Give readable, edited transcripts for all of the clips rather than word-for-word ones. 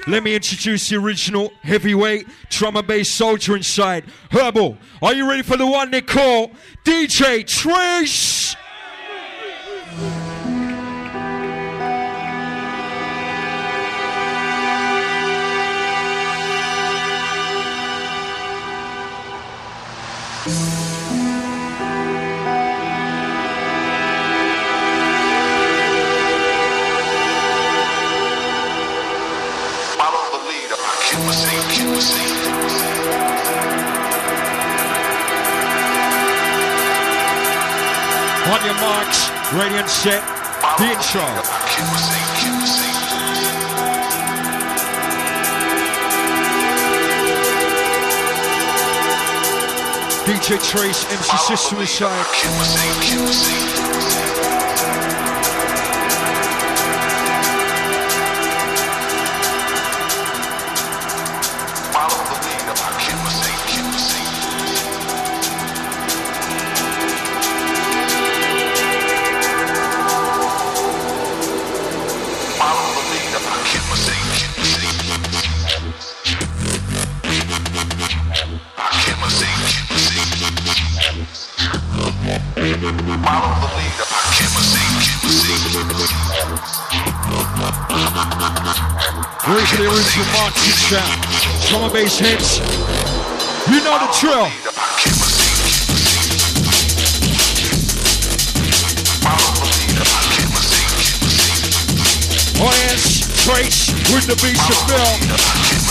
Let me introduce the original heavyweight drum and bass soldier inside. Herbal, are you ready for the one they call DJ Trace? On your marks, ready and set, the intro. DJ Trace, MC System inside. Where's the original marching sound? Drum and bass hits. You know the drill. Oh yes, Trace with the beats of Bill.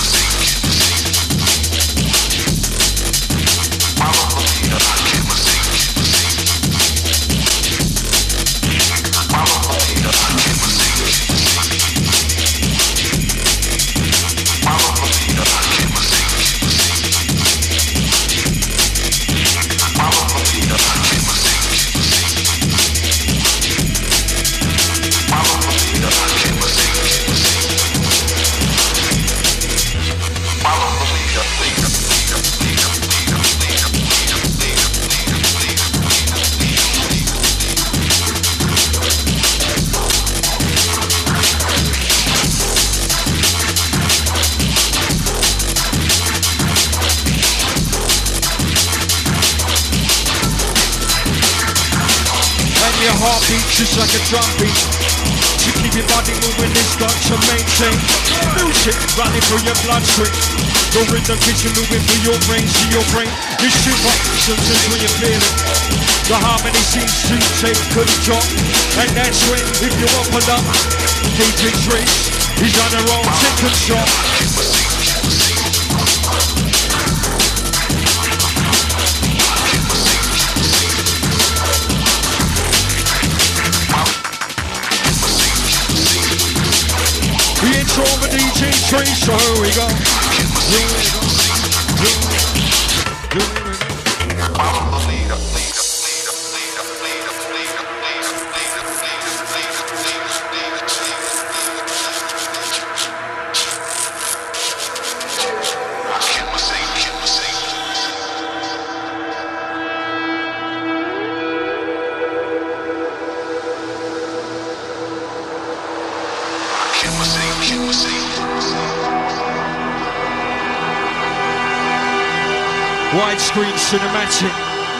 Heartbeat just like a drum beat. To keep your body moving, it's got to maintain. Music running through your bloodstream. The rhythm keeps you moving through your brain to your brain. You super sometimes when you feel it. The harmony seems to take control. And that's when, if you open up, DJ Trace, he's on the road, take control. The intro of DJ Trace, so here we go. Follow the leader. Widescreen cinematic.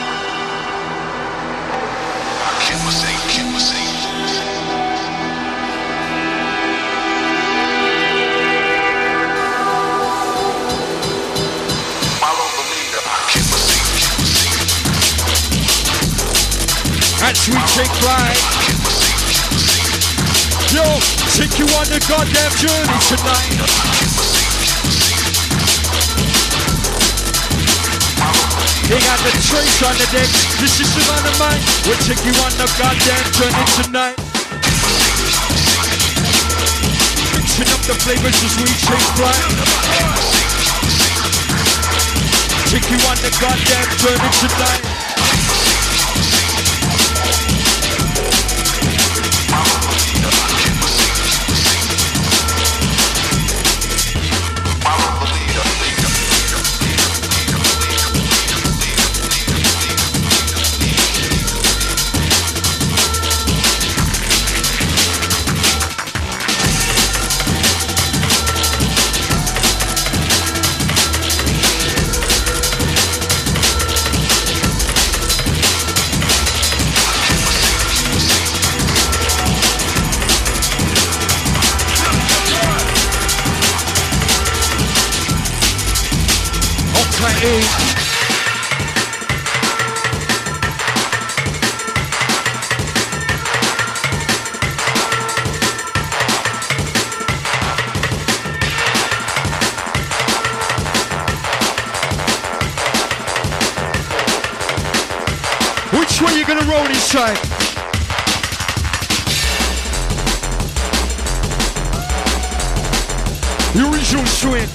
As we take flight, yo, take you on the goddamn journey tonight. They got the Trace on the deck. This is the man of mine. We'll take you on the goddamn journey tonight. Mixing up the flavors as we take flight. Take you on the goddamn journey tonight. E. Which way you gonna roll inside? The original swing.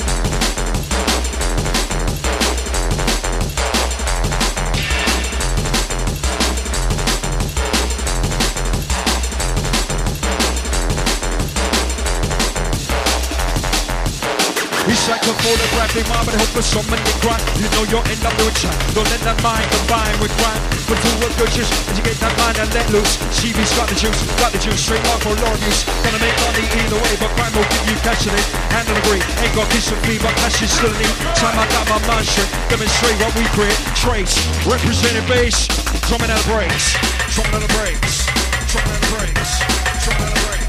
It's like a photographic moment, hope for someone to grind. You know you'll end up doing time. Don't let that mind combine with crime. But do what good just as you get that mind and let loose. CB's got the juice, straight off for Lord use. Gonna make money either way, but crime will give you cash in it. Handle agree, ain't got kiss and fee, but cash is still need. Time I got my mind straight, demonstrate what we create. Trace, representing bass, drumming out the brakes, drumming out the brakes, drumming out the brakes, drumming out the brakes.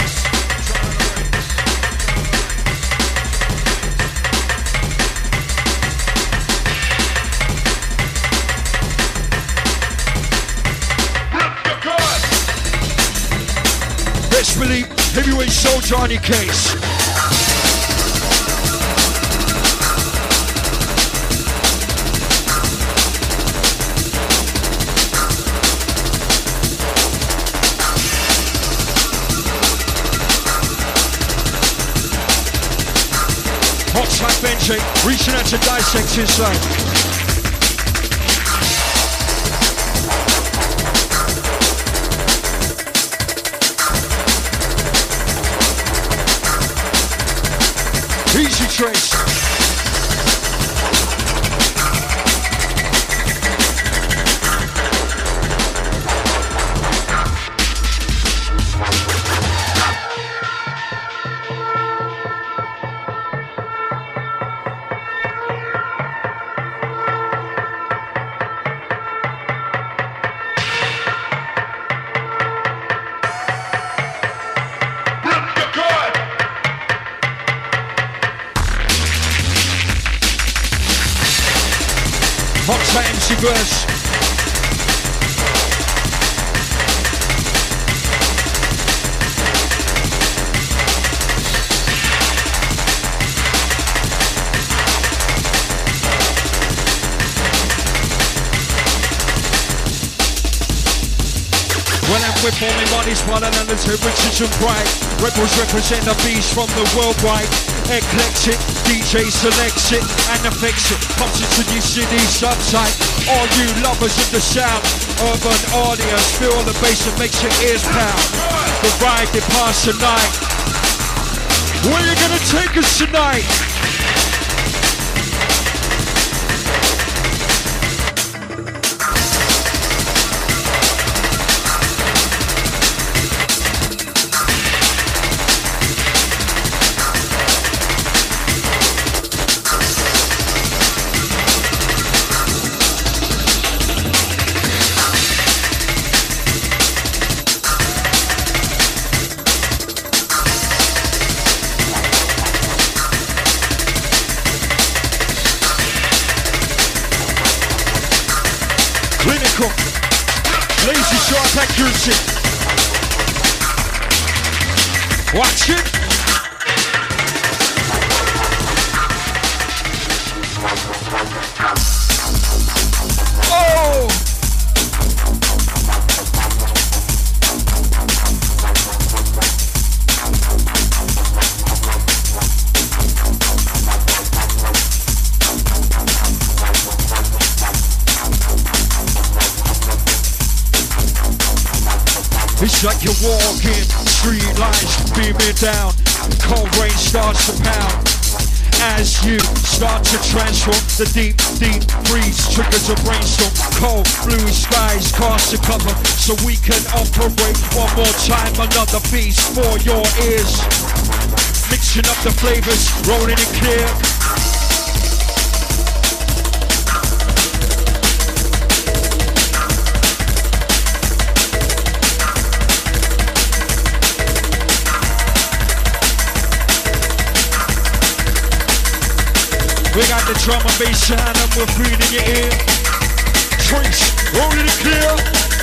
Best believe heavyweight soldier on your case. Hot type Benji, reaching out to dissect inside. Easy trace. Verse. When I'm with all my bodies, while I'm under the riches and pride. Rebels represent the beast from the worldwide. Eclectic, DJ selects it and affects it. Comes into the city subside. All you lovers of the sound, urban audience, feel the bass that makes your ears pound. The ride they pass tonight. Where you gonna take us tonight? Lazy sharp accuracy. Watch it. Oh! It's like you're walking, street lights beaming down, cold rain starts to pound. As you start to transform, the deep, deep freeze triggers a brainstorm. Cold blue skies cast a cover, so we can operate one more time. Another beast for your ears. Mixing up the flavors, rolling it clear. We got the drum and bass sound and we're feeding your ear. Trace, rolling it clear.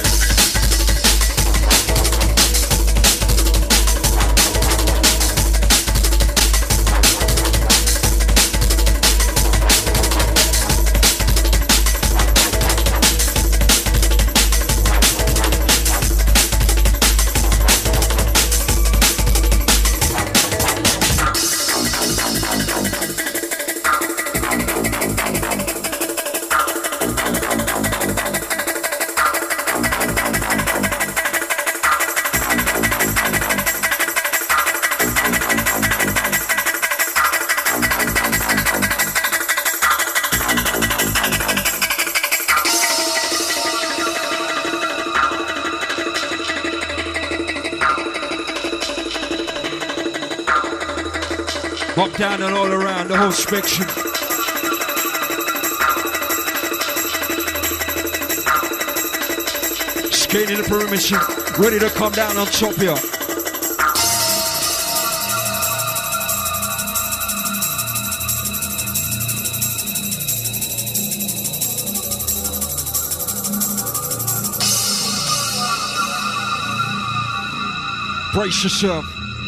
Up, down and all around, the whole spectrum. Scaling the perimeter, ready to come down on top here. Brace yourself.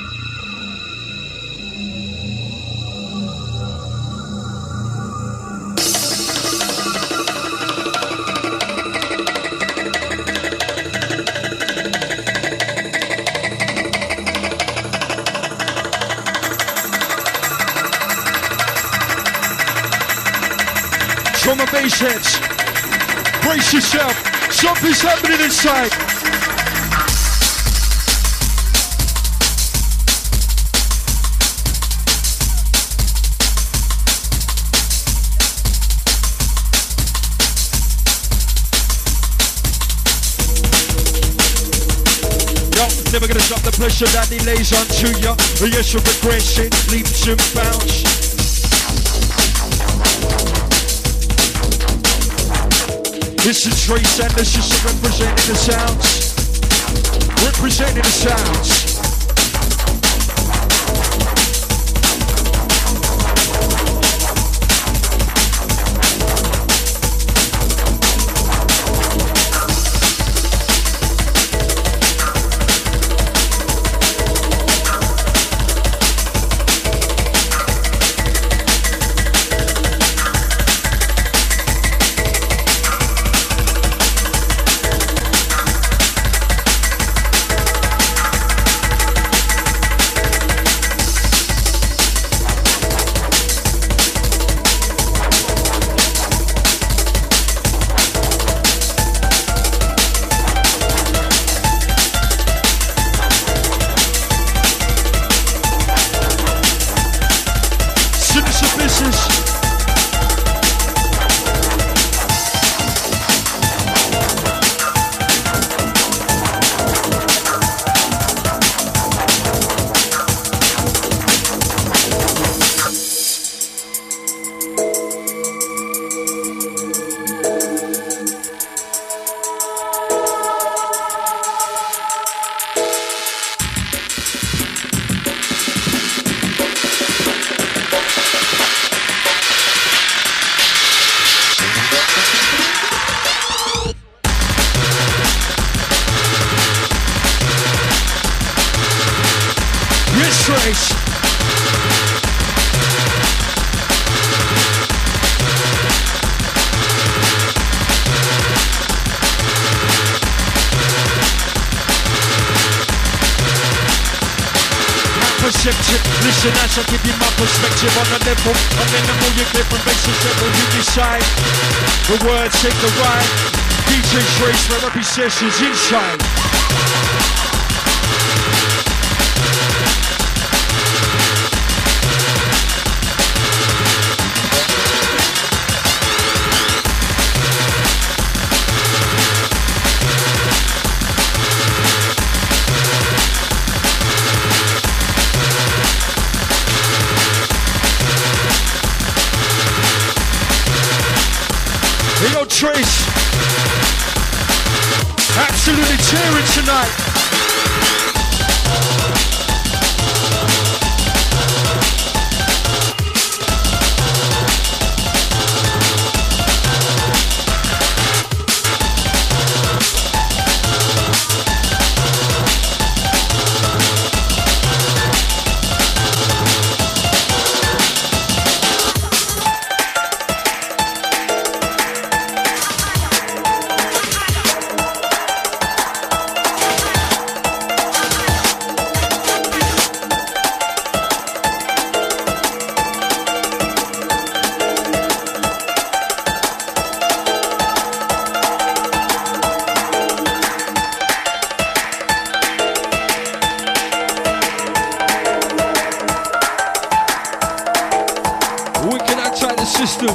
Drum and bass heads, brace yourself, something's happening inside. Yo, never gonna stop the pressure that delays onto you. Yes, you're progressing, leaps and bounds. This is Trace and this is representing the sounds. Representing the sounds. Listen as I give you my perspective on the level. I'm in the mood, you're different bases level. You decide the words take the ride. DJ Trace, where every session's inside. Hey, yo, Trace, absolutely tearing tonight. system.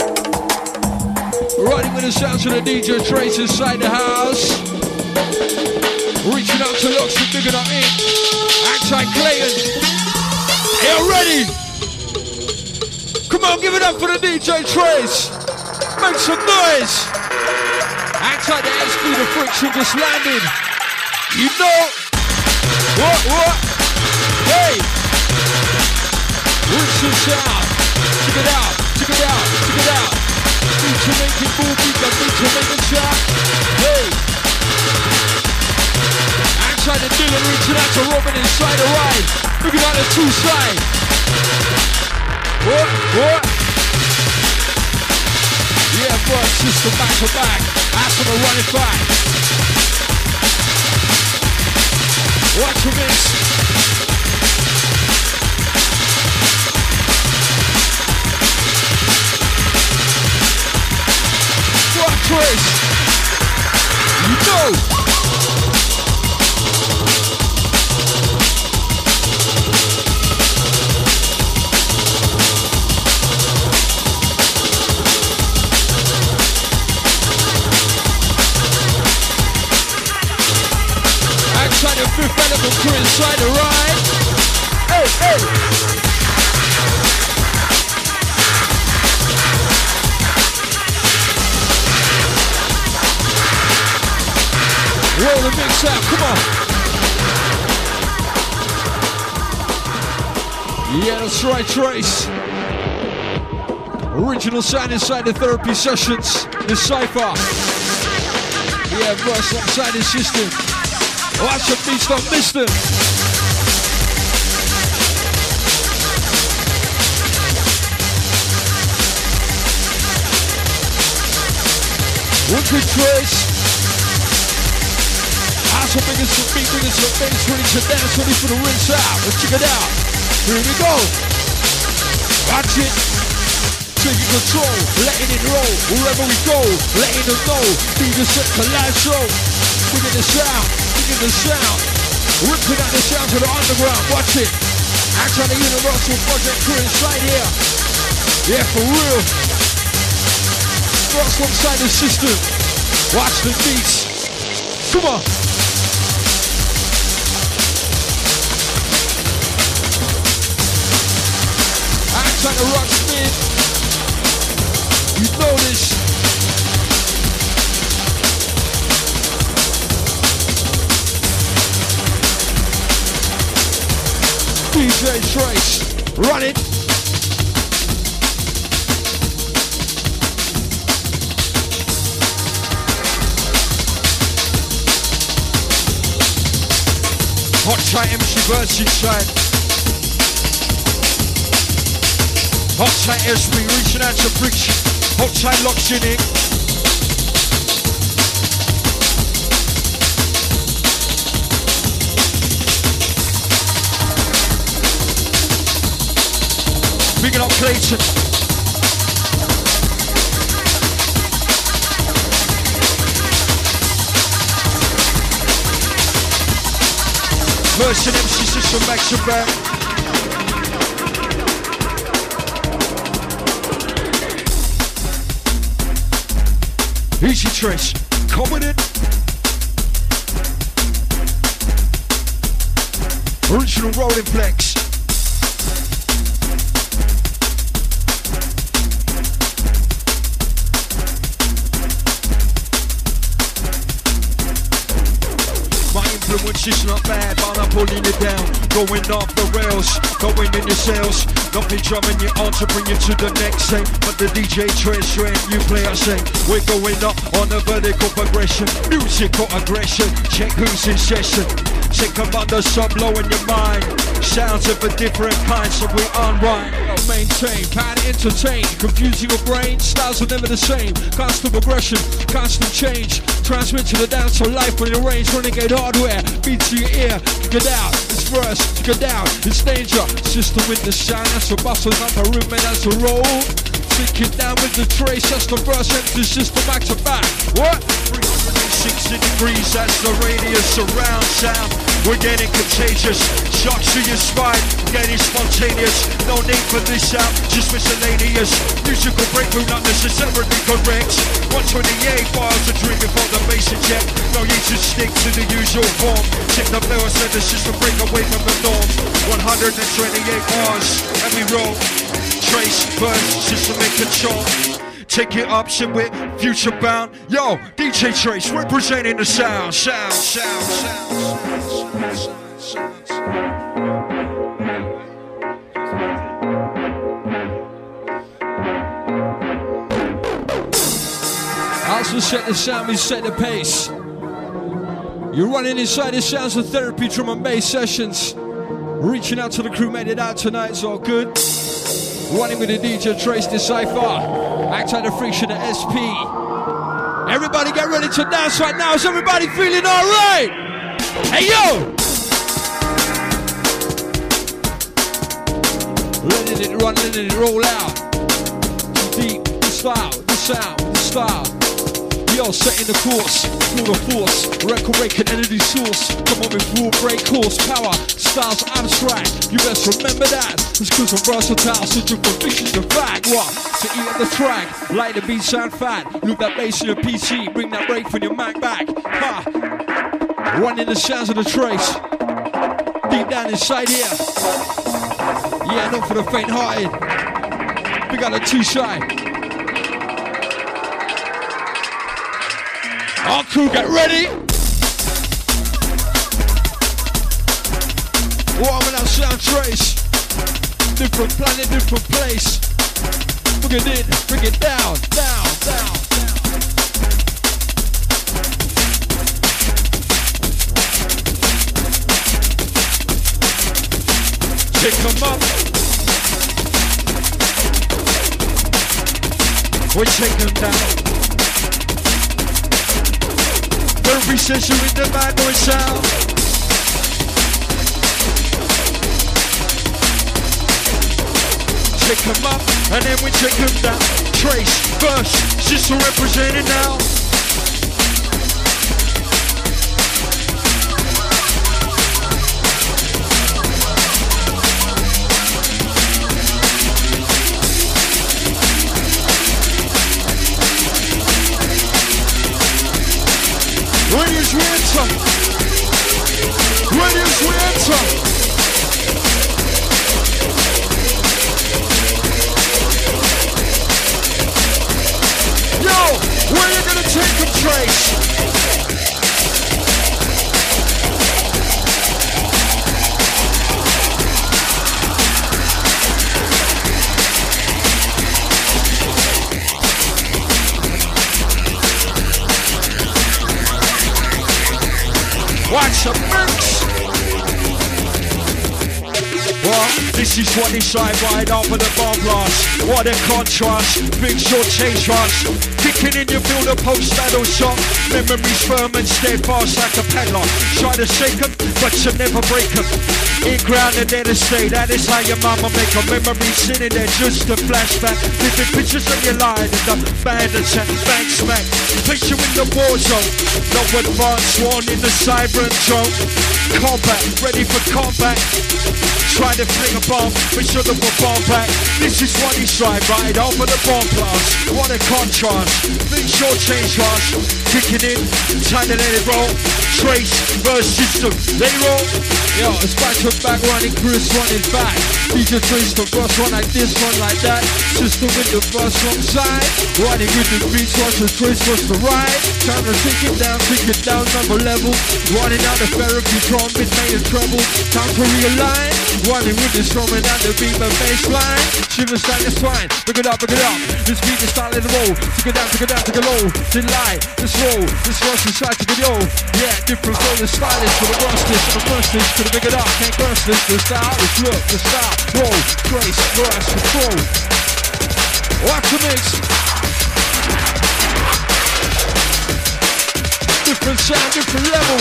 Riding with the sounds of the DJ Trace inside the house. Reaching out to Loxton, digging up in. Anti-Clayton. Are you ready? Come on, give it up for the DJ Trace. Make some noise. Anti the SP, the friction just landed. You know. What? Hey. Richard sound. Check it out. Need to make it move, need to make it shout. Hey. Outside the Dylan, reaching out to Robin inside the ride. Looking at the two side. What? Yeah, first system back to back. Aston are running back. Watch your miss. Trace, you know. Outside the fifth element crew inside the ride. Hey. Roll the mix out, come on. Yeah, that's right, Trace. Original sound inside the therapy sessions. The Cypher. Yeah, verse alongside the system. Watch the beats, don't miss them. Wicked Trace. So bring us some beat, bring us some bass, ready to dance, ready for the rinse out. Let's check it out. Here we go. Watch it. Taking control, letting it roll. Wherever we go, letting them know. Be the set to live show. Bringing the sound. Ripping out the sound to the underground. Watch it. Act on the Universal Project crew inside here. Yeah, for real. Cross alongside the system. Watch the beats. Come on. Trying to rock spin. You know this. DJ Trace, run it. Hot Shot MC Versus Shine. Hot Shot SP reaching out to friction. Hot Shot locks in it. Picking up Clayton. Version MC system back to back. Easy Trace, coming in. Original rolling flex. My influence is not bad, but I'm pulling it down. Going off the rails, going in your sales. Nothing drumming you on to bring you to the next thing. But the DJ Trace straight, you play I say. We're going up on a vertical progression. Musical aggression, check who's in session. Take them under sub low in your mind. Sounds of a different kind, so we unwind. Maintain, power to entertain. Confusing your brain, styles are never the same. Constant progression, constant change. Transmit to the dance of life on your range. Renegade hardware, beat to your ear. Kick it out, it's verse, kick it down, it's danger. System with the sound, that's a bustle, not a room, and that's a roll. Take it down with the Trace, that's the verse, empty system back to back. What? 360 degrees, that's the radius surround sound. We're getting contagious. Shocks to your spine, getting spontaneous. No need for this sound, just miscellaneous. Musical breakthrough, not necessarily correct. 128 bars are dreaming for the bass eject. No need to stick to the usual form. Check the lyrics and the system, break away from the norm. 128 bars, and we roll. Trace, verse, system in control. Take your option with future bound. Yo, DJ Trace representing the sound. As we set the sound, we set the pace. You're running inside the Sounds of Therapy drum and bass sessions. Reaching out to the crew, made it out tonight, it's all good. Running with the DJ Trace Decipher. Act out the friction at SP. Everybody get ready to dance right now. Is everybody feeling alright? Hey yo! Letting it run, letting it roll out. Deep, the style, the sound, the style. Yo, setting the course, full of force. Record breaking energy source. Come on with full break course. Power, styles abstract. You best remember that. It's cause I'm versatile, searching for fishes and fag. What? To eat on the track. Like the beat sound fat. Loop that bass in your PC. Bring that break from your Mac back. Ha! Running the sounds of the Trace. Deep down inside here. Yeah, not for the faint-hearted. We got a too shy. Our crew, get ready. Warming up sound Trace. Different planet, different place. Bring it in, bring it down, down, down, down. Pick them up. We take them down. Every session with the bad boy sound. Check them up, and then we check them down. Trace, verse, sister representing now. Ladies, we enter. Ladies, we enter. Yo, where you gonna take them, Trace? Watch the mix. Well, this is what they side right off of the bomb blast. What a contrast, big short change rush. Kicking in your field of post-battle shock. Memories firm and steadfast like a padlock. Try to shake them, but you never break them. In ground and there to stay, that is how your mama make a memory sitting there just a flashback. Vivid pictures of your line and the band attack, bang smack. Place you in the war zone. No advance one in the siren drone. Combat, ready for combat. Try to fling a bomb, make sure that we're bomb back. This is what he tried, right off of the bomb blast. What a contrast, big short change rush. Kicking in, time to let it roll. Trace, verse system, they roll. Yo, it's back to back, running Chris, running back. DJ Trace the first one like this, one like that. System with the first one side. Running with the beats, watch the Trace, watch the ride. Time to take it down, number level. Running out the therapy, trumpet, made a trouble. Time to realign. Running with the strumming and the beat, but bass line. Shivers like the spine, pick it up, pick it up. This beat is starting to roll. Take it down, take it down, take it low. Then lie, this roll, this rush inside to the yo. Yeah, different flow, the stylish for the rustless, for the rustless, to the pick it up. Can't burst this, the style, the look, the style. Roll, Trace, verse, control. Watch the mix. Different sound, different level.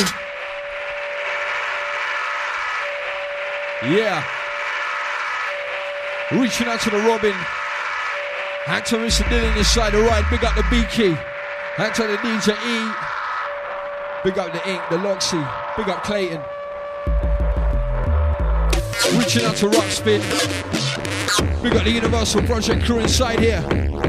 Yeah. Reaching out to the Robin. Hand to Mr. Dylan inside the right. Big up the B-Key. Hand to the DJ E. Big up the Ink, the Loxy. Big up Clayton. Reaching out to Rockspin. We got the Universal Project crew inside here.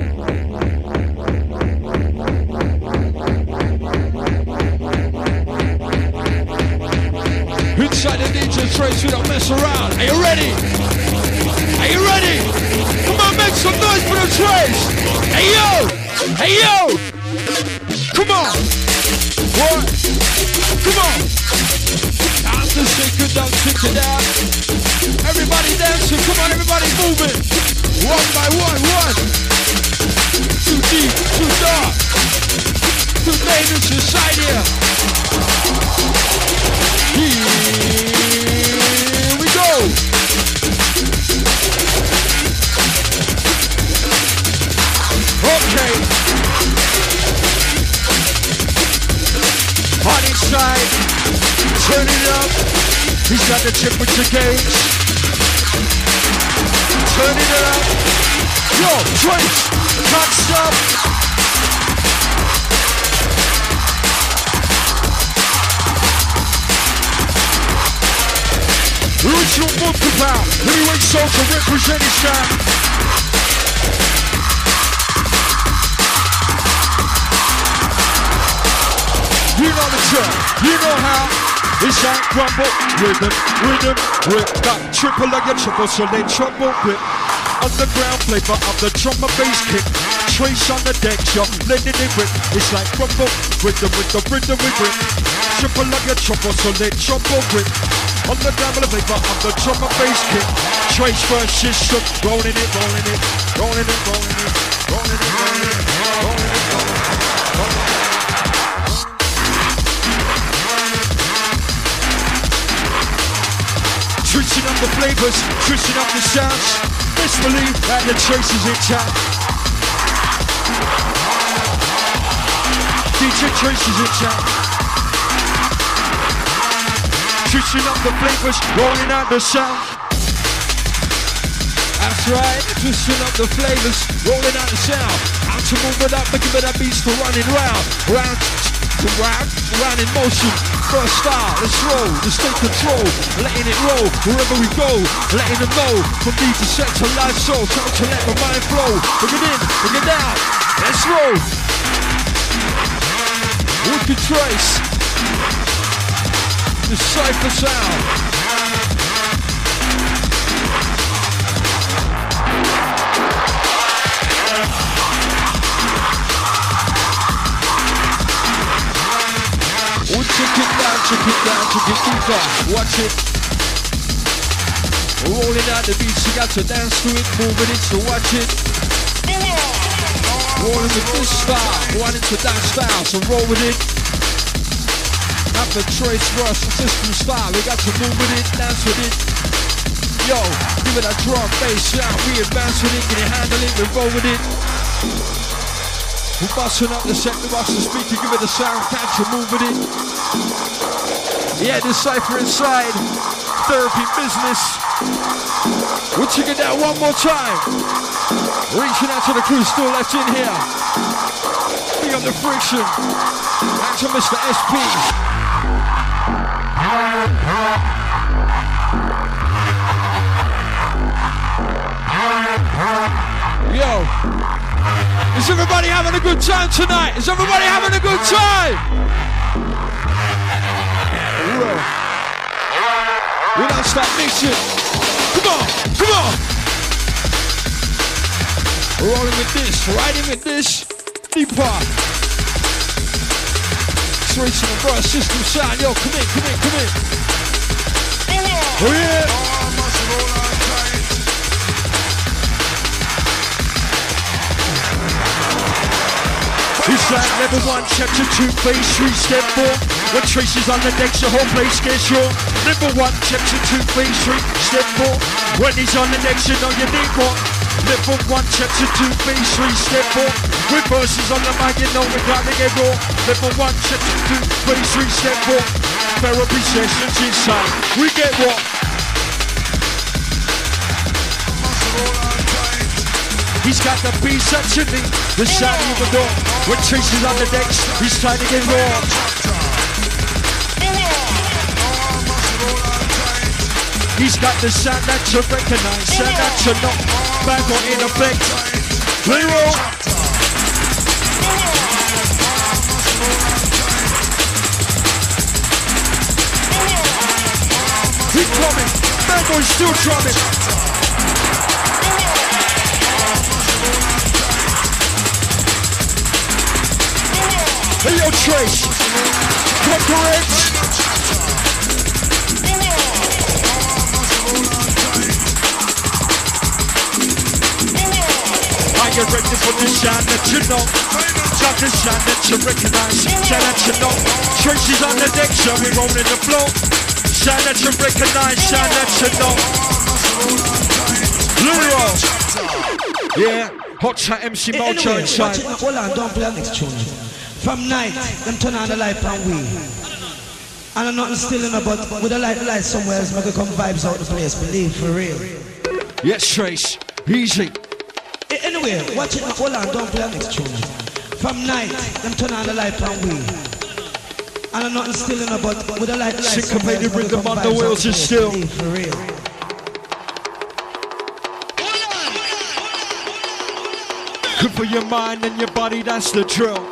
Inside the DJ Trace, we don't mess around. Are you ready? Are you ready? Come on, make some noise for the Trace. Hey yo! Hey yo! Come on! What? Come on! After shake it down, shake it down. Everybody dancing, come on, everybody moving. One by one. Too deep, too dark. Too dangerous inside here. Here we go. Okay. Hot inside. Turn it up. He's got the temperature gauge. Turn it up. Yo, Trace, can't stop. Original Bunker Pound, heavyweight soldier representing Sam. You know the track, you know how. It's like rumble, rhythm, rip. Got triple like a triple, so they trouble grip. Underground flavor of the drum and bass kick. Trace on the deck, you're letting it rip. It's like rumble, rhythm with the rhythm we grip. Triple like a trouble, so they trouble grip. Underground flavor of the drum and bass kick. Trace first system, rolling it. Switching up the flavors, switching up the sounds. Best believe that the Trace is in town. DJ Trace is in town. Switching up the flavors, rolling out the sound. That's right, switching up the flavors, rolling out the sound. How to move it up, making it that beats for running round in motion. First style, let's roll, just take control, letting it roll, wherever we go, letting them know, from beat to set to life soul, time to let my mind flow, bring it in, bring it down, let's roll. Wicked Trace, the Cypher sound. Check it down, deeper. Watch it. Rolling out the beats, you got to dance to it, moving it, so watch it. Rolling with this style, wanting to dance style, so roll with it. Not the Trace Rush system style, we got to move with it, dance with it. Yo, give it a drum, bass sound, we advance with it, can you handle it, we roll with it. We're busting up the set, we bust the speaker, give it a sound, catch you, move with it. Yeah, the Cypher inside, therapy business. We'll check it out one more time. Reaching out to the crew still left in here. Big up the friction. Back to Mr. SP. Yo, is everybody having a good time tonight? Is everybody having a good time? We don't stop mixing. Come on. Rolling with this, riding with this. Deeper. Tracing the brush, system sound. Yo, come in. Oh yeah. It's like level 1, chapter 2, phase 3, step 4. When Trace is on the decks, the whole place gets raw. Level 1, chapter 2, phase 3, step 4. When he's on the decks, you know you need more. Level 1, chapter 2, phase 3, step 4. With verses on the mic, you know we gotta get raw. Level 1, chapter 2, phase 3, step 4. Therapy sessions inside, we get what? He's got the beats actually, the sound of the door. When Trace is on the decks, he's trying to get raw. He's got the sound that you recognize, sound that you know. Bang on in effect. Leroy. He's coming. Bang on still drumming. Hey yo Trace. Come correct. Are you ready for the sound that you know? Got the sound that you recognize, sound that you know. Tracy's on the deck, so we're rolling the floor. Sound that you recognize, sound that you know. Luro. Yeah, hot chat MC Mojo inside. Hold on, don't play the next tune. From night, them turn on the light and we. And I'm nothing still in but with the light somewhere else, make it come vibes out the place, believe for real. Yes, Trace, easy. Anyway, watch it now, hold on, don't play the next tune. From night, them turn on the light and we. And I'm nothing still in but with the light somewhere else, syncopated rhythm on the wheels is still. For real. Good for your mind and your body, that's the drill.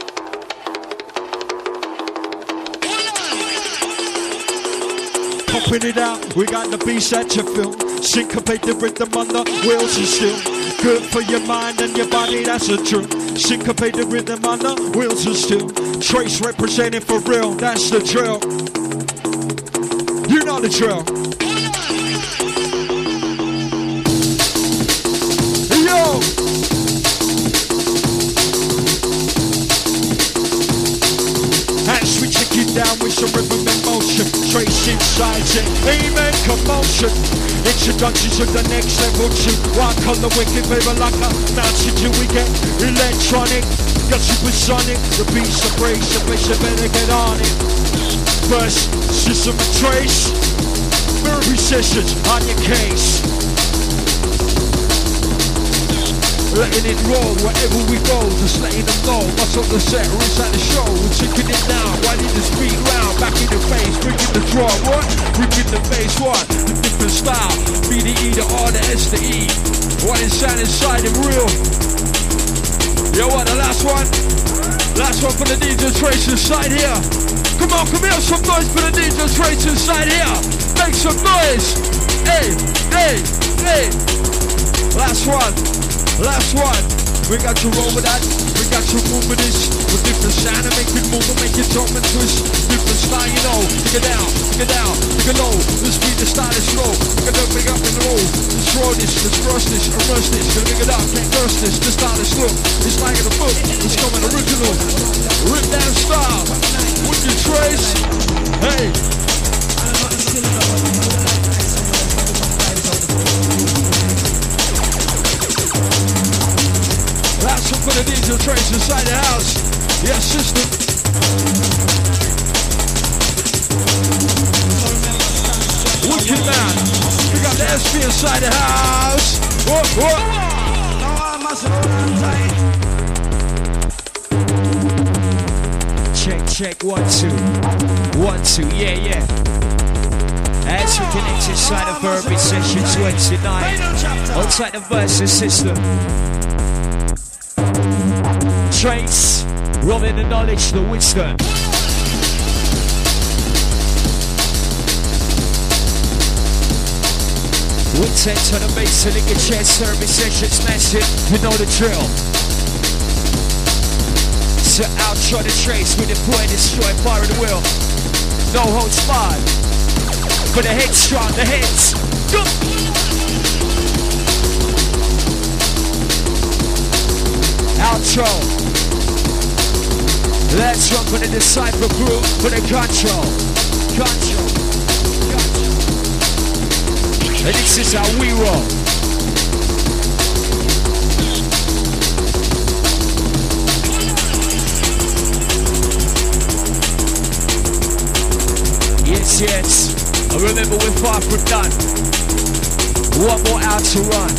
Pumping it out, we got the beats that you feel. Syncopated rhythm on the wheels is still. Good for your mind and your body, that's the truth. Syncopated rhythm on the wheels is still. Trace representing for real, that's the drill. You know the drill. Yo! And switch your kid down with some rhythm and motion. Trace inside it, amen, commotion. Introduction to the next level too. One color wicked, baby, like a mountain till we get electronic. Got supersonic, the beats are breaks, the bass you better get on it. First, system and Trace. Therapy sessions on your case. Letting it roll wherever we go, just letting them know what's on the set or inside the show. We're taking it down, winding the speed round, back in the face, bringing the draw, what? Bringing the bass, what? The different style, B to E to R to S to E. What is sound inside and real? Yo, what, the last one? Last one for the DJ Trace inside here. Come on, come here, some noise for the DJ Trace inside here. Make some noise. Hey, hey, hey. Last one. Last one, we got to roll with that, we got to move with this. With different sound and make it move and make it jump and twist. Different style, you know, take it down, take it down, take it low. The speed, the style is slow, take it up, big up and low. Let's throw this, let's thrust this, immerse this. Gonna pick it up, can't curse this, the style is slow. It's like in a book, it's coming original. Rip down style, with your Trace, hey. Last one for the DJ Trace inside the house. Yes, sister. Wicked man. We got the SP inside the house. Whoa, whoa. Check, check, 1, 2. 1, 2, yeah. As we connect inside of Verbit Session 29. Outside the versus system. Trace, rolling the knowledge, the wisdom. Wintent on the bass, so they can share service sessions, massive, you know the drill. So outro the Trace, we deploy, destroy, fire the wheel. No holds barred. For the head strong, the heads. Go! Outro. Let's run for the Disciple group for the control. And this is how we roll. Yes. I remember we're far from done. One more out to run.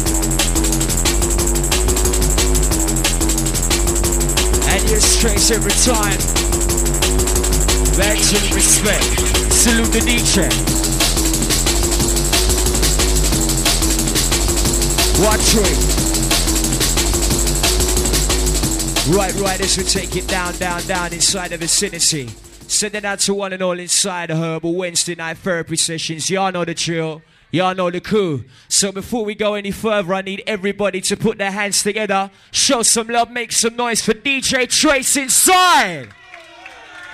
And yes, Trace every time. Back to respect. Salute the DJ. Watch it. Right, as we take it down inside the vicinity. Send it out to one and all inside the Herbal Wednesday night therapy sessions. Y'all know the drill. Y'all know the coup. So before we go any further, I need everybody to put their hands together, show some love, make some noise for DJ Trace inside.